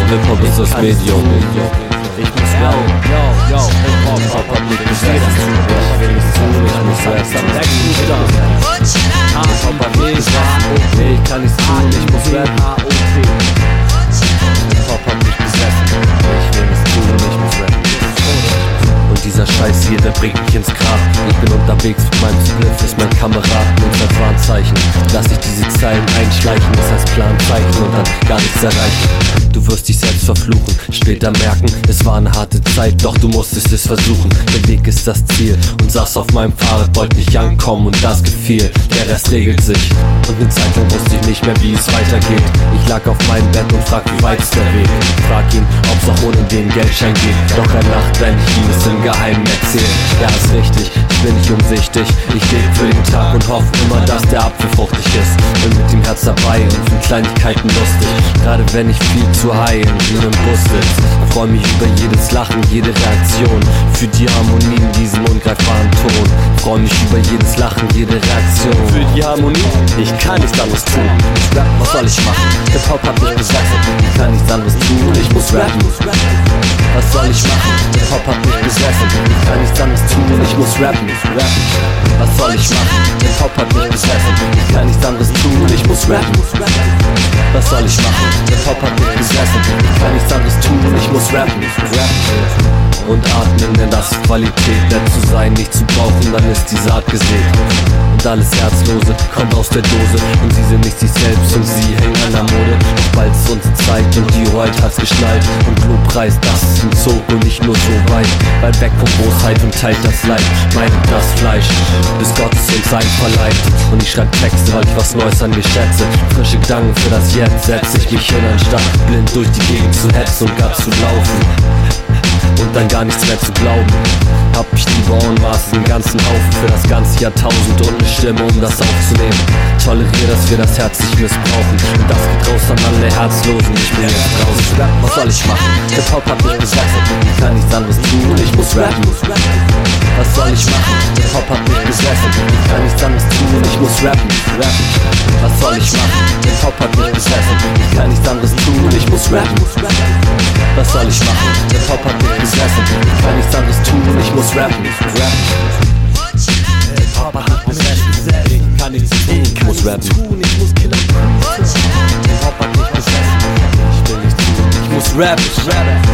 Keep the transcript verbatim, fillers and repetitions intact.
Hip-Hop ist das Medium. Ich muss rappen, yo, yo, Hip-Hop, Hip-Hop hat mich besetzt. Ich will nicht tun, ich muss rappen. Sechs Buchstaben. Hip-Hop hat mich besetzt. Nee, ich kann nichts tun, ich muss rappen. Hip-Hop hat mich besetzt. Ich will nichts tun, ich muss rappen. Und dieser Scheiß hier, der bringt mich ins Grab. Ich bin unterwegs mit meinem Spliff, ist mein Kamerad mit als Warnzeichen. Lass ich diese Zeilen einschleichen, das heißt Planzeichen und dann gar nichts erreichen. Du wirst dich selbst verfluchen, später merken, es war eine harte Zeit, doch du musstest es versuchen. Der Weg ist das Ziel und saß auf meinem Fahrrad, wollte nicht ankommen und das gefiel. Der Rest regelt sich und eine Zeit lang wusste ich nicht mehr, wie es weitergeht. Ich lag auf meinem Bett und frag, wie weit ist der Weg. Frag ihn, ob's auch ohne den Geldschein geht. Doch er lacht, wenn ich ihm es im Geheimen erzähl. Ja, ist richtig, ich bin nicht umsichtig. Ich lebe für den Tag und hoffe immer, dass der Apfel fruchtig ist. Bin mit dem Herz dabei und find Kleinigkeiten lustig. Gerade wenn ich viel zu high in einem Bus sitz. Freu mich über jedes Lachen, jede Reaktion. Für die Harmonie in diesem ungreifbaren Ton. Freu mich über jedes Lachen, jede Reaktion. Für die Harmonie, ich kann nichts anderes tun. Ich rap, was soll ich machen? Hip-Hop hat mich besetzt. Ich kann nichts anderes tun, ich muss rappen. Was soll ich machen? Hip-Hop hat mich besessen. Ich kann nichts anderes tun, ich muss rappen. Was soll ich machen? Hip-Hop hat mich besessen. Ich kann nichts anderes tun, ich muss rappen. Was soll ich machen? Hip-Hop hat mich besessen. Ich kann nichts anderes tun, ich muss rappen. Und atmen, denn das ist Qualität. Nett zu sein, nicht zu brauchen, dann ist die Saat gesät. Und alles Herzlose kommt aus der Dose. Und sie sind nicht sich selbst und sie hängen an der Mode. Doch bald ist unsere Zeit und die Hoheit hat's geschnallt. Und Lobpreis, das ist ein Zug und nicht nur so weit. Weit weg von Großheit und teilt das Leid, meidet das Fleisch, bis Gott es uns sein verleiht. Und ich schreib Texte, weil ich was Neues an mir schätze. Frische Gedanken für das Jetzt, setz ich mich hin, anstatt blind durch die Gegend zu hetzen und gar zu laufen. Und dann gar nichts mehr zu glauben. Hab ich lieber en masse den ganzen Haufen für das ganze Jahrtausend und eine Stimme, um das aufzunehmen. Toleriere, dass wir das Herz nicht missbrauchen. Und das geht raus an alle Herzlosen, ich bin jetzt draußen. Was soll ich machen? Hip-Hop hat mich besetzt. Ich kann nichts anderes tun, ich muss rappen. Was soll ich machen? Hip-Hop hat mich besessen. Ich kann nichts anderes tun, ich muss rappen. Was soll ich machen? Hip-Hop hat mich besessen. Ich kann nichts anderes tun, ich muss rappen. Was soll ich machen? Hip-Hop hat mich besessen. Ich kann nichts anderes tun, ich muss rappen. Hip-Hop hat mich besessen. Ich kann nichts tun, ich muss rappen. Hip-Hop hat mich besessen. Ich will nichts tun, ich muss rappen.